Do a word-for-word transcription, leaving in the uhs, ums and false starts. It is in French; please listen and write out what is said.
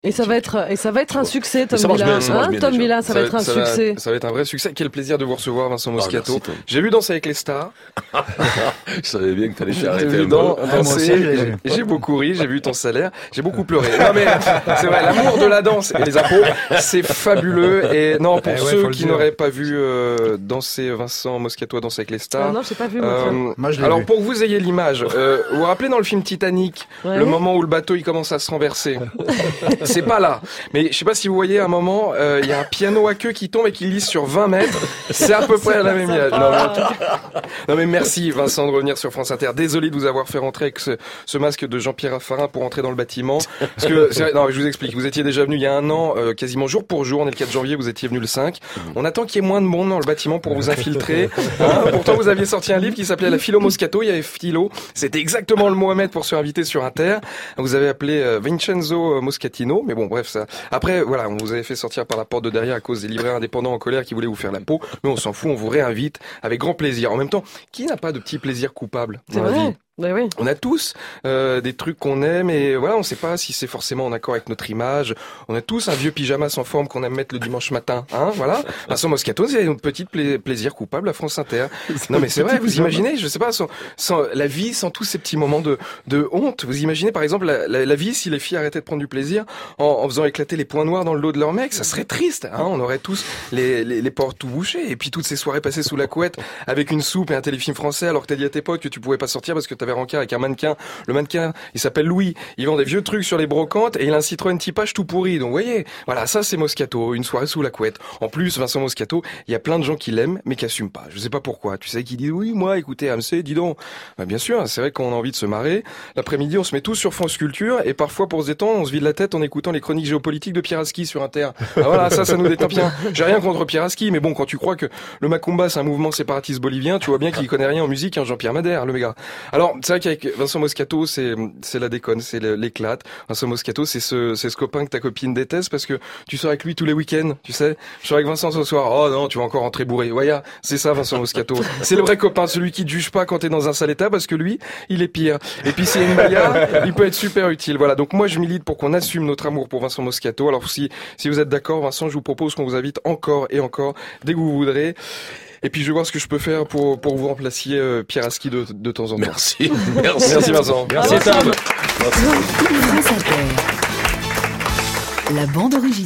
Et ça va être, et ça va être un succès, Tom ça marche Villa. bien, ça marche Hein, bien, Tom déjà. Villa, ça, Ça va va être un ça va- succès. Ça va être un vrai succès. Quel plaisir de vous recevoir, Vincent Moscato. merci, Tom. J'ai vu Danser avec les stars. Je savais bien que t'allais J'ai faire arrêter vu un dans- peu. danser. moi aussi, j'ai- J'ai- J'ai beaucoup ri, j'ai vu ton salaire, j'ai beaucoup pleuré. Non mais c'est vrai, l'amour de la danse et les impôts, c'est fabuleux. Et non, pour Eh ouais, ceux faut le qui dire. n'auraient pas vu euh, danser Vincent Moscato à Danser avec les Ah stars. non, j'ai pas vu, moi. euh, Moi, je l'ai alors vu. pour que vous ayez l'image, euh, vous vous rappelez dans le film Titanic, Ouais. le moment où le bateau il commence à se renverser. C'est pas là, mais je sais pas si vous voyez à un moment, euh, il y a un piano à queue qui tombe et qui glisse sur vingt mètres. C'est à peu près à la même image. Non, mais, non mais merci Vincent de revenir sur France Inter. Désolé de vous avoir fait rentrer avec ce, ce masque de Jean-Pierre Raffarin pour entrer dans le bâtiment. Parce que c'est vrai, non, je vous explique. Vous étiez déjà venu il y a un an, euh, quasiment jour pour jour. On est le quatre janvier, vous étiez venu le cinq. On attend qu'il y ait moins de monde dans le bâtiment pour vous infiltrer. Hein, pourtant, vous aviez sorti un livre qui s'appelait La Philo Moscato. Il y avait Philo. C'était exactement le Mohamed pour se faire inviter sur Inter. Vous avez appelé euh, Vincenzo Moscatino. Mais bon, bref, ça. Après, voilà, on vous avait fait sortir par la porte de derrière à cause des libraires indépendants en colère qui voulaient vous faire la peau. Mais on s'en fout, on vous réinvite avec grand plaisir. En même temps, qui n'a pas de petits plaisirs coupables C'est dans la vie? vrai. Ben oui. On a tous euh, des trucs qu'on aime et voilà, on sait pas si c'est forcément en accord avec notre image. On a tous un vieux pyjama sans forme qu'on aime mettre le dimanche matin, hein, voilà. Vincent Moscato, c'est un petit pla- plaisir coupable à France Inter. Non mais c'est vrai, vous imaginez, je sais pas, sans, sans la vie, sans tous ces petits moments de, de honte. Vous imaginez par exemple la, la, la vie si les filles arrêtaient de prendre du plaisir en, en faisant éclater les points noirs dans le dos de leur mec, ça serait triste, hein. On aurait tous les, les, les portes tout bouchées et puis toutes ces soirées passées sous la couette avec une soupe et un téléfilm français alors que t'as dit à tes potes que tu pouvais pas sortir parce que t'avais rencard avec un mannequin. Le mannequin, il s'appelle Louis. Il vend des vieux trucs sur les brocantes et il a un Citroën Typage tout pourri. Donc, vous voyez, voilà, ça c'est Moscato, une soirée sous la couette. En plus, Vincent Moscato, il y a plein de gens qui l'aiment, mais qui assument pas. Je sais pas pourquoi. Tu sais, qui disent, oui, moi, écoutez, A M C, dis donc. Bah, bien sûr, c'est vrai qu'on a envie de se marrer. L'après-midi, on se met tous sur France Culture et parfois, pour se détendre, on se vide la tête en écoutant les chroniques géopolitiques de Pierre Aski sur Inter. Ah, voilà, ça, ça nous détend bien. J'ai rien contre Pierre Aski, mais bon, quand tu crois que le Macumba, c'est un mouvement séparatiste bolivien, tu vois bien qu'il connaît rien en musique, hein, Jean-Pierre Madère, le méga. Alors, c'est vrai qu'avec Vincent Moscato, c'est, c'est la déconne, c'est l'éclate. Vincent Moscato, c'est ce, c'est ce copain que ta copine déteste parce que tu sors avec lui tous les week-ends, tu sais. Je sors avec Vincent ce soir. Oh non, tu vas encore rentrer bourré. Voyez, c'est ça, Vincent Moscato. C'est le vrai copain, celui qui te juge pas quand t'es dans un sale état parce que lui, il est pire. Et puis, s'il y a une bagarre, il peut être super utile. Voilà. Donc, moi, je milite pour qu'on assume notre amour pour Vincent Moscato. Alors, si, si vous êtes d'accord, Vincent, je vous propose qu'on vous invite encore et encore dès que vous voudrez. Et puis je vais voir ce que je peux faire pour pour vous remplacer euh, Pierre Aski de, de temps en temps. Merci. Merci. Merci Vincent. Merci Tom. France Inter. La bande originale.